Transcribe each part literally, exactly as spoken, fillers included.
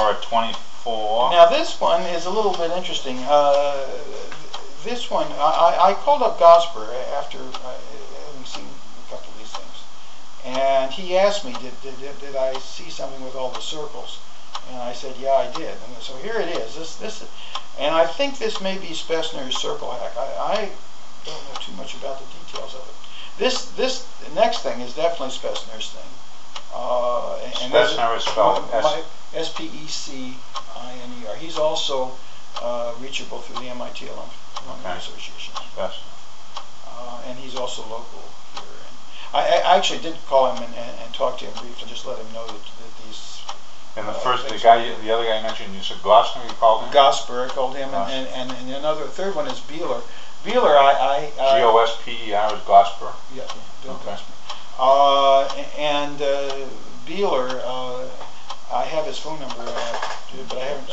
are at twenty-four. Now this one is a little bit interesting. Uh, this one, I, I called up Gosper after uh, having seen a couple of these things, and he asked me, did, did, did I see something with all the circles? And I said, yeah, I did. And so here it is. This, this, and I think this may be Spessner's circle hack. I, I don't know too much about the details of it. This, this next thing is definitely Spessner's thing. Uh, and Spessner is spelled S P E C I N E R. He's also uh, reachable through the M I T Alumni okay. Association. Spessner. Uh, and he's also local here. And I, I actually did call him and, and, and talk to him briefly, just let him know that, that these. And the uh, first, the guy, the other guy you mentioned, you said Gosper, you called him? Gosper, I called him, and, and, and another, third one is Beeler. Beeler, I, I, G O S P E R is Gosper? Yeah, Bill okay. Gosper. Uh, and uh, Beeler, uh, I have his phone number, uh, but I haven't,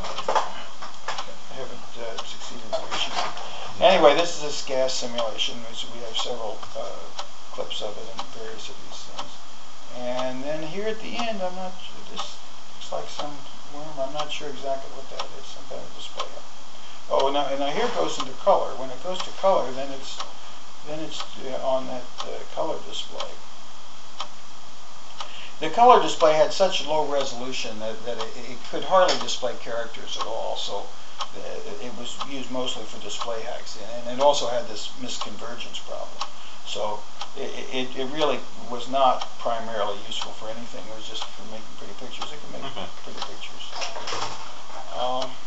I haven't uh, succeeded in reaching him. Anyway, this is this gas simulation. So we have several uh, clips of it and various of these things. And then here at the end, I'm not. This looks like some worm. I'm not sure exactly what that is. Some kind of display. Oh, now, and now here it goes into color. When it goes to color, then it's then it's uh, on that uh, color display. The color display had such low resolution that, that it, it could hardly display characters at all. So uh, it was used mostly for display hacks, and it also had this misconvergence problem. So it, it, it really was not primarily useful for anything. It was just for making pretty pictures. It could make mm-hmm. pretty pictures. Um,